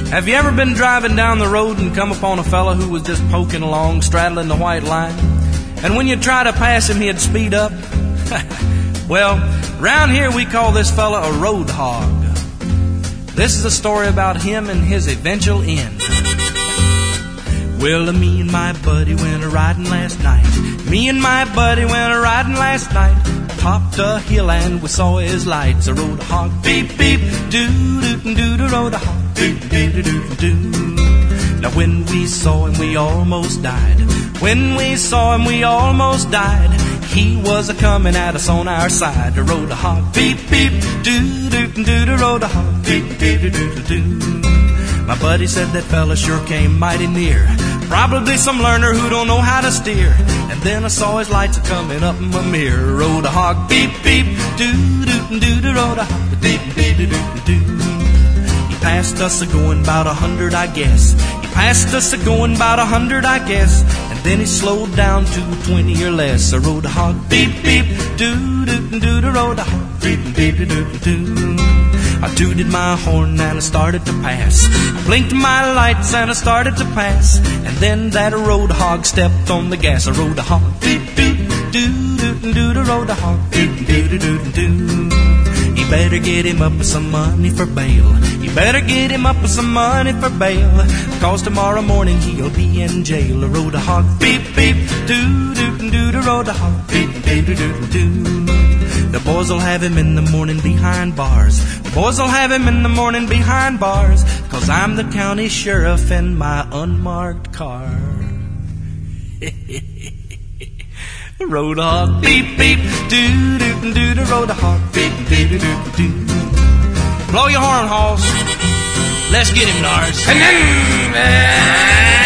Have you ever been driving down the road and come upon a fella who was just poking along, straddling the white line? And when you try to pass him, he'd speed up? Well, round here we call this fella a road hog. This is a story about him and his eventual end. Well, me and my buddy went a-riding last night. Me and my buddy went a-riding last night. Topped a hill and we saw his lights. A road hog, beep, beep, doo-doo-doo-doo, road hog, beep, doo-doo-doo-doo. Now when we saw him, we almost died. When we saw him, we almost died. He was a-coming at us on our side. A road hog, beep, beep, doo-doo-doo-doo, road hog, beep, doo-doo-doo-doo. My buddy said that fella sure came mighty near. Probably some learner who don't know how to steer. And then I saw his lights a-coming up in my mirror. Rode a hog, beep, beep, doo-doo-doo-doo, rode a hog, beep, doo-doo-doo-doo. He passed us a-going about 100, I guess. He passed us a-going about 100, I guess. And then he slowed down to 20 or less. I rode a hog, beep, beep, doo-doo-doo-doo, rode a hog, beep, doo-doo-doo-doo. I tooted my horn and I started to pass. I blinked my lights and I started to pass. And then that road hog stepped on the gas. I rode a hog, beep, doot, doot, doot, doot, rode a hog, beep, doot, doot, doot. You better get him up with some money for bail. You better get him up with some money for bail. 'Cause tomorrow morning he'll be in jail. I rode a hog, beep, beep, doot, doot, doot, rode a hog, beep, doot, doot, doot. The boys will have him in the morning behind bars. The boys will have him in the morning behind bars. 'Cause I'm the county sheriff in my unmarked car. Road hog, beep, beep, doo-doo-doo, road hog, beep, doo-doo-doo-doo. Blow your horn, Halls. Let's get him, Nars.